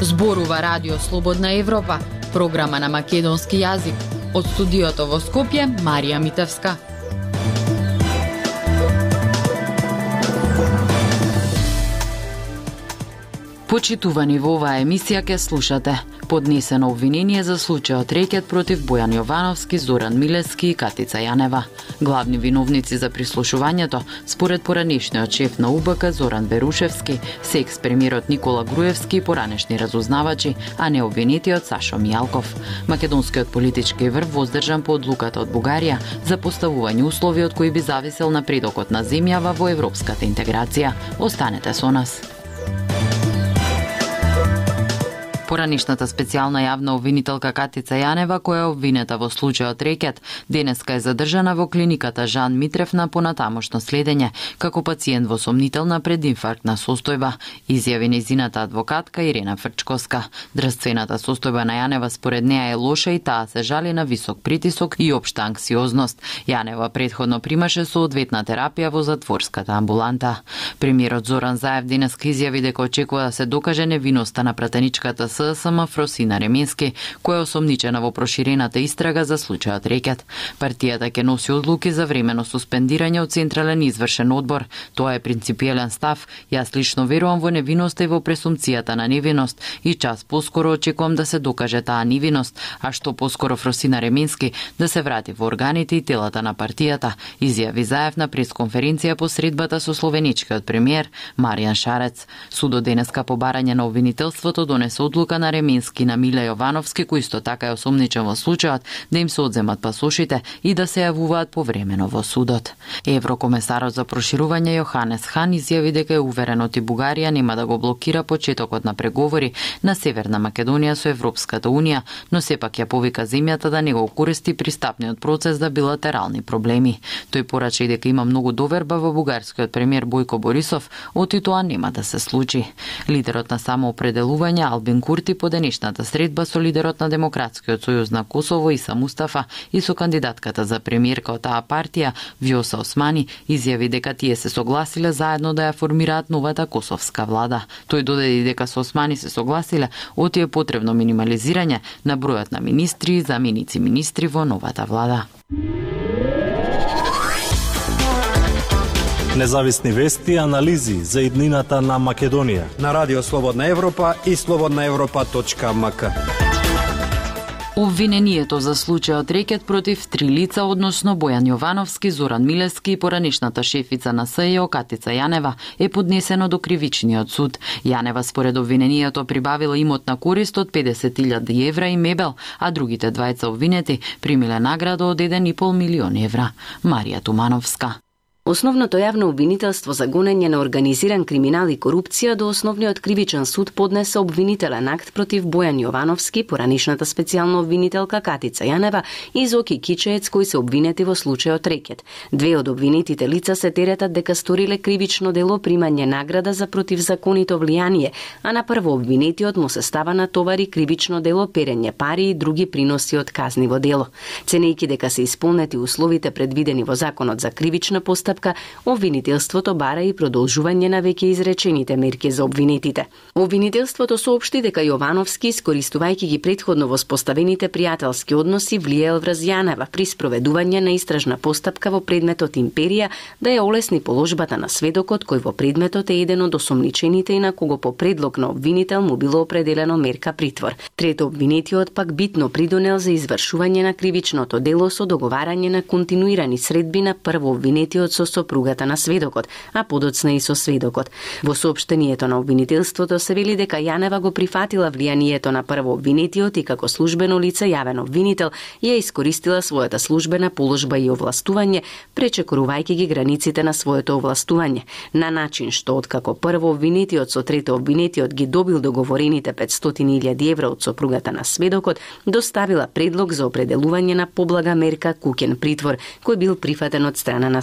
Зборува Радио Слободна Европа, програма на македонски јазик. Од студиото во Скопје, Марија Митевска. Почитувани, во оваа емисија ке слушате поднесено обвинение за случајот рекет против Бојан Јовановски, Зоран Милевски и Катица Јанева. Главни виновници за прислушувањето, според поранешниот шеф на УБК Зоран Берушевски, се екс-премиерот Никола Груевски и поранешни разузнавачи, а не обвинетиот Сашо Мијалков. Македонскиот политички врв воздржан по одлуката од Бугарија за поставување услови од кои би зависел напредокот на земјава во европската интеграција. Останете со нас. Поранишната специјална јавна обвинителка Катица Јанева, која е обвинета во случајот рекет, денеска е задржана во клиниката Жан Митрев на понатамошно следење, како пациент во сомнителна прединфарктна состојба, изјави нејзината адвокатка Ирена Фрчковска. Здравствената состојба на Јанева според неа е лоша и таа се жали на висок притисок и општа анксиозност. Јанева претходно примаше соодветна терапија во затворската амбуланта. Премиерот Зоран Заев денеска изјави дека очекува да се докаже невиноста на пратеничката ССМ Фросина Ременски, која е осомничена во проширената истрага за случајот рекет. Партијата ќе носи одлуки за времено суспендирање од Централен извршен одбор. Тоа е принципиелен став. Јас лично верувам во невиноста и во пресумцијата на невиност и час поскоро очекувам да се докаже таа невиност, а што поскоро Фросина Ременски да се врати во органите и телата на партијата, изјави Заев на пресконференција по средбата со словеничкиот премиер Маријан Шарец. Судот денеска по барање на обвинителството донесе одлука на Ременски на Миле Јовановски, кој исто така е осомничен во случајот, да им се одземат пасошите и да се јавуваат повремено во судот. Еврокомесарот за проширување Јоханес Хан изјави дека е уверен оти Бугарија нема да го блокира почетокот на преговори на Северна Македонија со Европската унија, но сепак ја повика земјата да не го користи пристапниот процес за билатерални проблеми. Тој порача и дека има многу доверба во бугарскиот премиер Бојко Борисов, оти тоа нема да се случи. Лидерот на самоопределување Албин Курти по денешната средба со лидерот на Демократскиот сојуз на Косово Иса Мустафа и со кандидатката за премиерка од таа партија Вјоса Османи изјави дека тие се согласиле заедно да ја формираат новата косовска влада. Тој додаде дека со Османи се согласиле оти е потребно минимализирање на бројот на министри и заменици министри во новата влада. Независни вести и анализи за иднината на Македонија на Радио Слободна Европа и slobodnaevropa.mk. Обвинението за случајот рекет против 3 лица, односно Бојан Јовановски, Зоран Милевски и поранешната шефица на СЈО Катица Јанева, е поднесено до кривичниот суд. Јанева според обвинението прибавила имотна корист од 50.000 евра и мебел, а другите двајца обвинети примиле награда од 1,5 милион евра. Марија Тумановска. Основното јавно обвинителство за гонење на организиран криминал и корупција до Основниот кривичен суд поднесе обвинителен акт против Бојан Јовановски, поранишната специјална обвинителка Катица Јанева и Зоки Кичеец, кои се обвинети во случајот рекет. Две од обвинетите лица се теретат дека сториле кривично дело примање награда за противзаконито влијание, а на прво обвинетиот му се става на товари кривично дело перење пари и други приноси од казниво дело. Ценејќи дека се исполнети условите предвидени во Законот за кривична постапка, обвинителството бара и продолжување на веќе изречените мерки за обвинетите. Обвинителството соопшти дека Јовановски, искористувајќи ги претходно воспоставените пријателски односи, влијаел врз Јанева при спроведување на истражна постапка во предметот Империја, да ја олесни положбата на сведокот кој во предметот е еден од осомничените и на кого по предлог на обвинител му било определено мерка притвор. Трето обвинетиот пак битно придонел за извршување на кривичното дело со договарање на континуирани средби на прво обвинетиот со сопругата на сведокот, а подоцна и со сведокот. Во соопштението на обвинителството се вели дека Јанева го прифатила влијанието на прво обвинетиот и како службено лице јавен обвинител ја искористила својата службена положба и овластување, пречекорувајќи ги границите на своето овластување, на начин што откако прво обвинетиот со трето обвинетиот ги добил договорените 500.000 евра од сопругата на сведокот, доставила предлог за определување на поблага мерка куќен притвор, кој бил прифатен од страна на судот.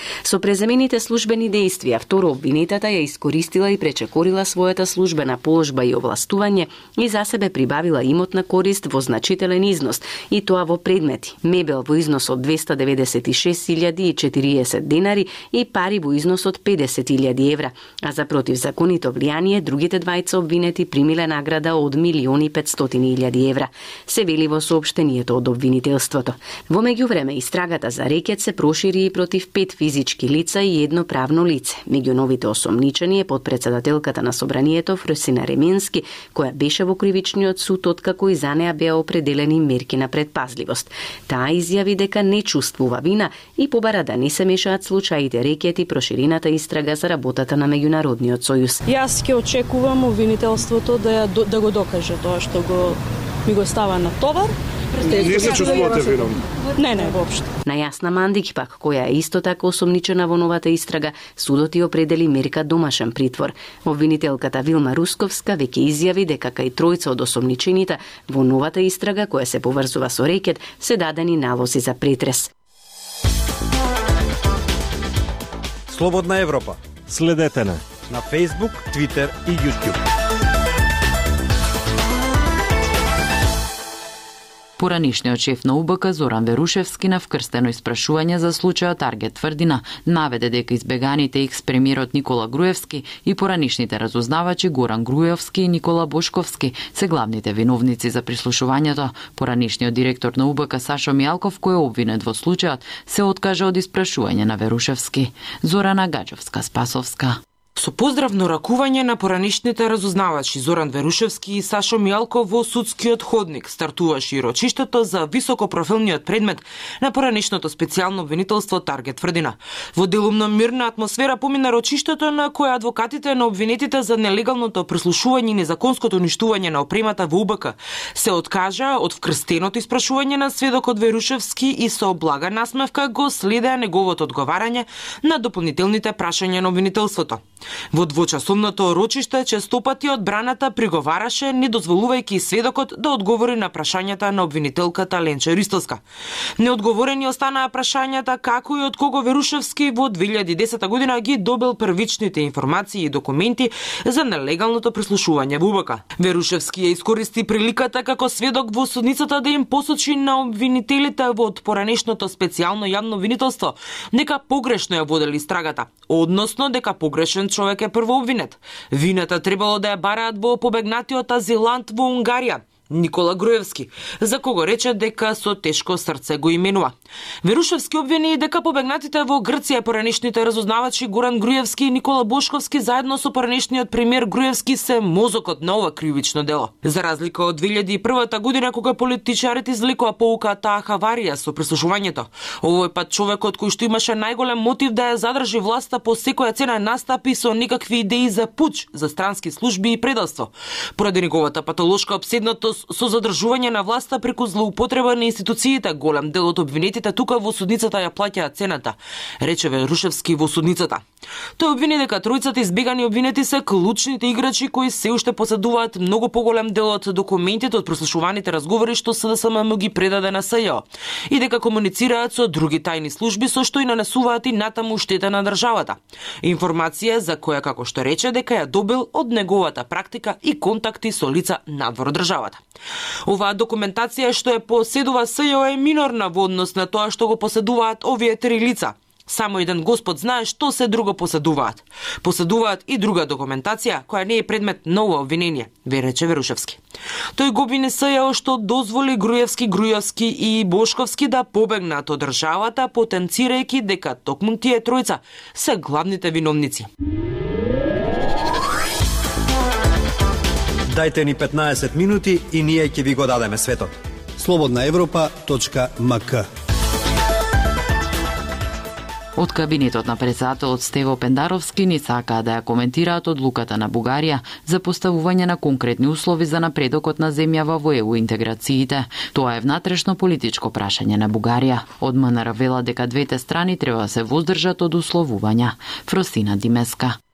Со преземените службени действија, второ обвинетата ја искористила и пречекорила својата службена положба и овластување и за себе прибавила имотна корист во значителен износ, и тоа во предмети: мебел во износ од 296.040 денари и пари во износ од 50.000 евра, а за противзаконито влијание другите двајца обвинети примиле награда од 1.500.000 евра, се вели во соопштението од обвинителството. Во меѓувреме истрагата за рекет се прошири и против 5 физички лица и едно правно лице. Меѓу новите осомничени е подпредседателката на собранието Фросина Ременски, која беше во кривичниот суд откако и за неа беа определени мерки на предпазливост. Таа изјави дека не чувствува вина и побара да не се мешаат случаите рекет и проширената истрага за работата на меѓународниот сојуз. Јас ќе очекувам обвинителството да го докаже тоа што ми го става на товар. Не се чувствувате виновни? Не, воопшто. На Јасна Мандик пак, која е исто така осомничена во новата истрага, судот ја определи мерка домашен притвор. Обвинителката Вилма Русковска веќе изјави дека кај тројца од осомничените во новата истрага, која се поврзува со рекет, се дадени налози за претрес. Слободна Европа. Следете на Facebook, Twitter и YouTube. Поранишниот шеф на УБК Зоран Верушевски на вкрстено испрашување за случајот Таргет тврдина наведе дека избеганите екс-премиерот Никола Груевски и поранишните разузнавачи Горан Груевски и Никола Бошковски се главните виновници за прислушувањето. Поранишниот директор на УБК Сашо Мијалков, кој е обвинет во случајот, се откажа од испрашување на Верушевски. Зорана Гаджовска-Спасовска. Со поздравно ракување на поранишните разузнавачи Зоран Верушевски и Сашо Мијалков во судскиот ходник стартуваше и рочиштето за високопрофилниот предмет на поранишното специјално обвинителство Таргет тврдина. Во делумно мирна атмосфера помина рочиштето на која адвокатите на обвинетите за нелегалното прислушување и незаконското уништување на опремата во УБК се откажа од вкрстеното испрашување на сведокот Верушевски и со блага насмевка го следеа неговото одговарање на дополнителните прашања на обвинителството. Во двочасовното рочиште честопати одбраната приговараше, не дозволувајќи сведокот да одговори на прашањата на обвинителката Ленча Ристовска. Неодговорени останаа прашањата како и од кого Верушевски во 2010 година ги добил првичните информации и документи за нелегалното прислушување во УБК. Верушевски ја искористи приликата како сведок во судницата да им посочи на обвинителите од поранешното специјално јавно обвинителство дека погрешно ја водели истрагата, односно дека погрешен човек е првообвинет. Вината требало да ја бараат во побегнатиот азилант во Унгарија, Никола Груевски, за кого рече дека со тешко срце го именува. Верушевски обвини дека побегнатите во Грција поранешните разузнавачи Горан Груевски и Никола Бошковски заедно со поранешниот премиер Груевски се мозокот на ова кривично дело. За разлика од 2001 година кога политичарите извлекоа поука таа хаварија со прислушувањето, овој пат човекот кој што имаше најголем мотив да ја задржи власта по секоја цена настапи со никакви идеи за пуч, за странски служби и предавство. Поради неговата патолошка обседнатост со задржување на власта преку злоупотреба на институциите, голем дел од обвинетите тука во судницата ја плаќаат цената, рече Верушевски во судницата. Тој обвини дека тројцата избегани обвинети се клучните играчи кои се уште поседуваат многу поголем дел од документите од прослушуваните разговори што СДСМ ги предаде на СЈО и дека комуницираат со други тајни служби со што и нанесуваат и натаму штета на државата. Информација за која, како што рече, дека ја добил од неговата практика и контакти со лица надвор од државата. Оваа документација што ја поседува СЈО е минорна во однос на тоа што го поседуваат овие три лица. Само еден Господ знае што се друго поседуваат. Поседуваат и друга документација која не е предмет на ова обвинение, рече Верушевски. Тој го обвини СЈО што дозволи Груевски и Бошковски да побегнат од државата, потенцирајќи дека токму тие тројца се главните виновници. Дајте ни 15 минути и ние ќе ви го дадеме светот. slobodnaevropa.mk. Од кабинетот на председателот Стево Пендаровски ни сакаа да ја коментираат одлуката на Бугарија за поставување на конкретни услови за напредокот на земјава во ЕУ интеграциите. Тоа е внатрешно политичко прашање на Бугарија. Од МНР вела дека двете страни треба да се воздржат од условувања. Фросина Димеска.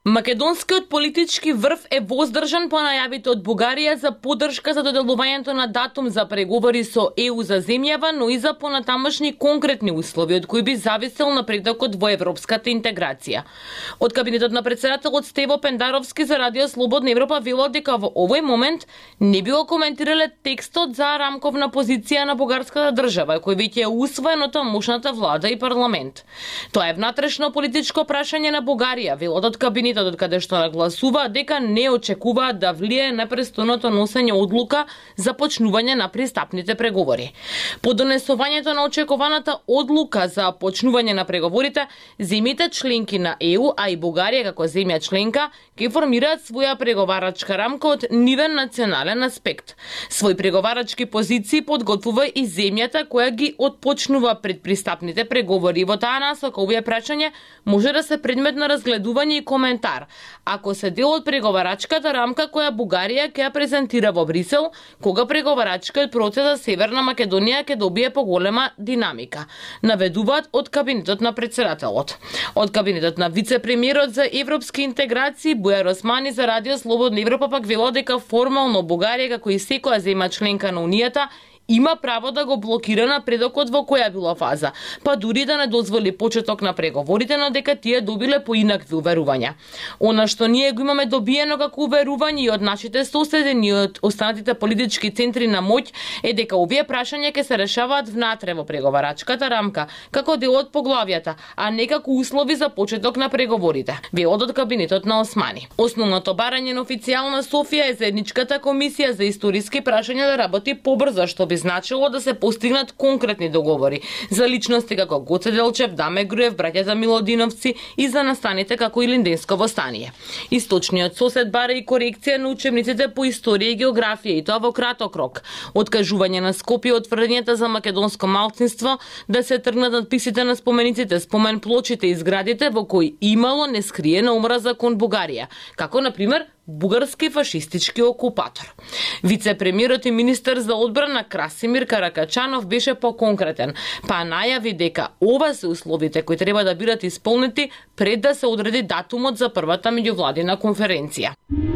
Македонскиот политички врв е воздржан по најавите од Бугарија за поддршка за доделувањето на датум за преговори со ЕУ за земјава, но и за понатамошни конкретни услови од кои би зависел напредокот во европската интеграција. Од кабинетот на председателот Стево Пендаровски за Радио Слободна Европа вело дека во овој момент не било коментирале текстот за рамковна позиција на бугарската држава, кој веќе е усвоен од тамошната влада и парламент. Тоа е внатрешно политичко прашање на Бугарија, велот од кабинетот од каде што нагласува дека не очекуваат да влие на престојното носење одлука за почнување на пристапните преговори. По донесувањето на очекуваната одлука за почнување на преговорите, земјите членки на ЕУ, а и Бугарија како земја членка, ќе формираат своја преговарачка рамка од нивен национален аспект. Свој преговарачки позиции подготвува и земјата која ги отпочнува предпристапните преговори. Во таа насока овие прашања може да се предмет на разгледување и коментар, ако се дел од преговарачката рамка која Бугарија ќе ја презентира во Брисел, кога преговарачкиот процес за Северна Македонија ќе добие поголема динамика, наведуваат од кабинетот на председателот. Од кабинетот на вице-премиерот за европски интеграции Бујар Османи за Радио Слободна Европа пак вело дека формално Бугарија како и секоја земја членка на Унијата има право да го блокира напредокот во која била фаза, па дури да не дозволи почеток на преговорите, но дека тие добиле поинакви уверувања. Она што ние го имаме добиено како уверување и од нашите соседи и од останатите политички центри на моќ е дека овие прашања ќе се решаваат внатре во преговарачката рамка, како дел од поглавијата, а не како услови за почеток на преговорите, велот од кабинетот на Османи. Основното барање на официјална Софија е заедничката комисија за историски прашања да работи побрзо, што би значило да се постигнат конкретни договори за личности како Гоце Делчев, Даме Груев, браќата Милодиновци и за настаните како и Линденско востание. Источниот сосед бара и корекција на учебниците по историја и географија, и тоа во краток рок. Откажување на Скопје од тврдењата за македонско малцинство, да се тргнат надписите на спомениците, спомен плочите и зградите во кои имало нескриена омраза кон Бугарија, како на пример бугарски фашистички окупатор. Вице-премиерот и министер за одбрана Красимир Каракачанов беше поконкретен, па најави дека ова се условите кои треба да бидат исполнети пред да се одреди датумот за првата меѓувладина конференција.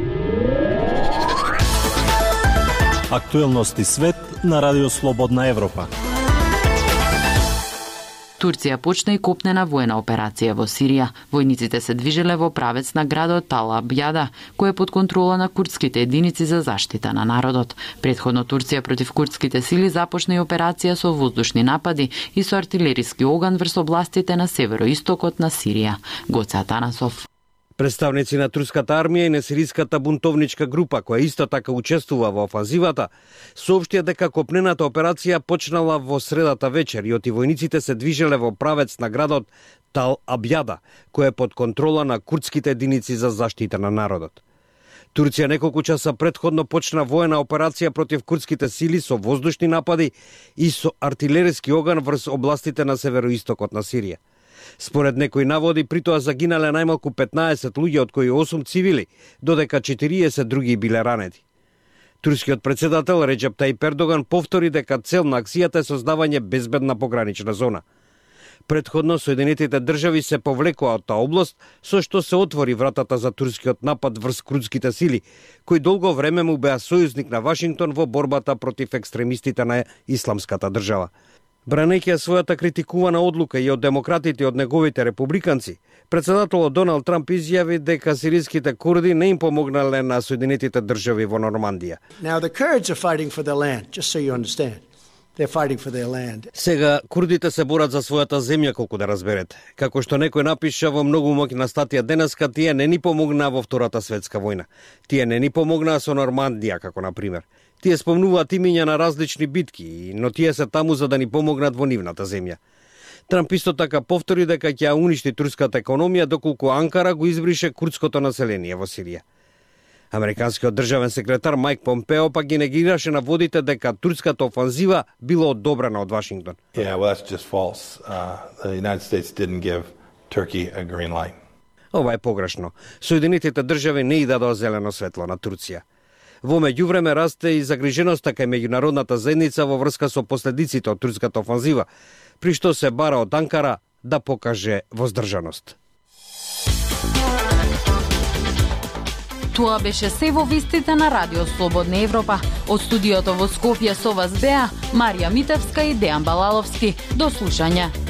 Актуелности свет на Радио Слободна Европа. Турција почна и копнена воена операција во Сирија. Војниците се движеле во правец на градот Тал Абјада, кој е под контрола на курдските единици за заштита на народот. Претходно Турција против курдските сили започна и операција со воздушни напади и со артилериски оган врз областите на североистокот на Сирија. Гоце Атанасов. Представници на турската армија и на сириската бунтовничка група, која исто така учествува во офанзивата, соопштија дека копнената операција почнала во средата вечер и војниците се движеле во правец на градот Тал Абјада, кој е под контрола на курдските единици за заштита на народот. Турција неколку часа претходно почна воена операција против курдските сили со воздушни напади и со артилериски оган врз областите на североистокот на Сирија. Според некои наводи, при тоа загинале најмалку 15 луѓе, од кои 8 цивили, додека 40 други биле ранети. Турскиот председател Реджеп Тајип Ердоган повтори дека цел на акцијата е создавање безбедна погранична зона. Предходно Соединетите држави се повлекоа од таа област, со што се отвори вратата за турскиот напад врз курдските сили, кои долго време му беа сојузник на Вашингтон во борбата против екстремистите на исламската држава. Бранејќи својата критикувана одлука и од демократите и од неговите републиканци, председателот Доналд Трамп изјави дека сириските курди не им помогнале на Соединетите држави во Нормандија. Now the Kurds are fighting for their land, just so you understand. They're fighting for their land. Сега курдите се борат за својата земја, колку да разберете. Како што некој напиша во многу моќна статија денеска, тие не ни помогнаа во Втората светска војна. Тие не ни помогнаа со Нормандија, како на пример. Тие спомнуваат имиња на различни битки, но тие се таму за да ни помогнат во нивната земја. Трамп исто така повтори дека ќе ја уништи турската економија доколку Анкара го избрише курдското население во Сирија. Американскиот државен секретар Майк Помпео пак ги негираше наводите дека турската офанзива била одобрена од Вашингтон. Yeah, well, that's just false. The United States didn't give Turkey a green light. Ова е погрешно. Соединетите држави не и дадоа зелено светло на Турција. Во меѓувреме расте и загриженоста кај меѓународната заедница во врска со последиците од турската офанзива, при што се бара од Анкара да покаже воздржаност. Тоа беше се во вестите на Радио Слободна Европа. Од студиото во Скопје со вас беа Марија Митевска и Дејан Балаловски. До слушање.